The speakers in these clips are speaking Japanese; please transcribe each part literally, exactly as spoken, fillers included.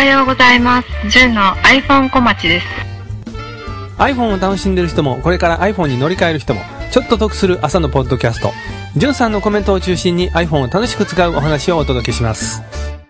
はようございます。じゅんの iPhone 小町です。 iPhone を楽しんでる人もこれから iPhone に乗り換える人もちょっと得する朝のポッドキャスト、じゅんさんのコメントを中心に iPhone を楽しく使うお話をお届けします。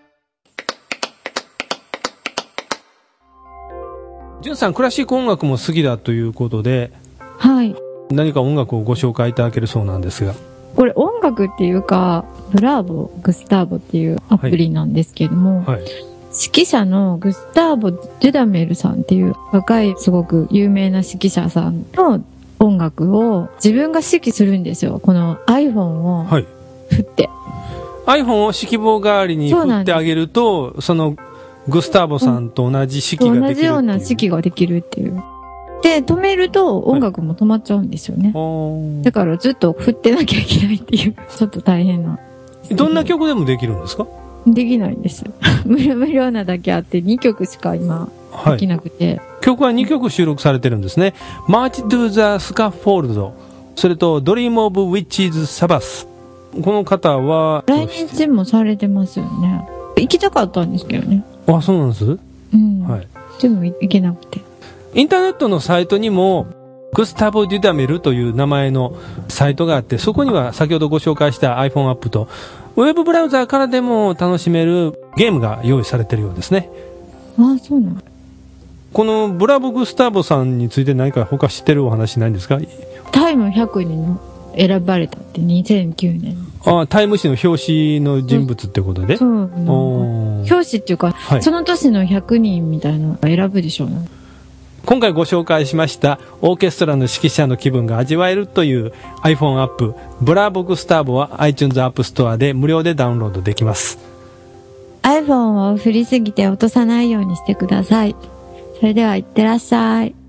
じゅんさんクラシック音楽も好きだということで、 はい、 何か音楽をご紹介いただけるそうなんですが、 これ音楽っていうかブラーボグスターボっていうアプリなんですけども、はいはい、指揮者のグスターボ・デュダメルさんっていう若いすごく有名な指揮者さんの音楽を自分が指揮するんですよ。この iPhone を振って、 はい、iPhone を指揮棒代わりに振ってあげると、そのグスターボさんと同じ指揮ができるっていう、 同じような指揮ができるっていう。で止めると音楽も止まっちゃうんですよね、はい、だからずっと振ってなきゃいけないっていうちょっと大変な。 どんな曲でもできるんですか？ できないんです無料無料なだけあってにきょくしか今できなくて、はい、 曲はにきょく収録されてるんですね。 March to the Scaffold、 それと Dream of Witches Sabbath。 この方は来日もされてますよね。行きたかったんですけどね。 あ、そうなんです、 うん、はい、でも行けなくて、 インターネットのサイトにもグスタボ・デュダメルという名前のサイトがあって、そこには先ほどご紹介した iPhone アップとウェブブラウザーからでも楽しめるゲームが用意されているようですね。 ああ、そうなの。 このブラボ・グスタボさんについて何か他知ってるお話ないんですか？ タイムひゃくにん選ばれたってにせんきゅうねん。 ああ、タイム誌の表紙の人物ってことで、 そう、表紙っていうか、はい、その年のひゃくにんみたいなのが選ぶでしょうね。 今回ご紹介しましたオーケストラの指揮者の気分が味わえるという iPhone アップブラボグスターボは iTunes アップストアで無料でダウンロードできます。 iPhone を振りすぎて落とさないようにしてください。それではいってらっしゃい。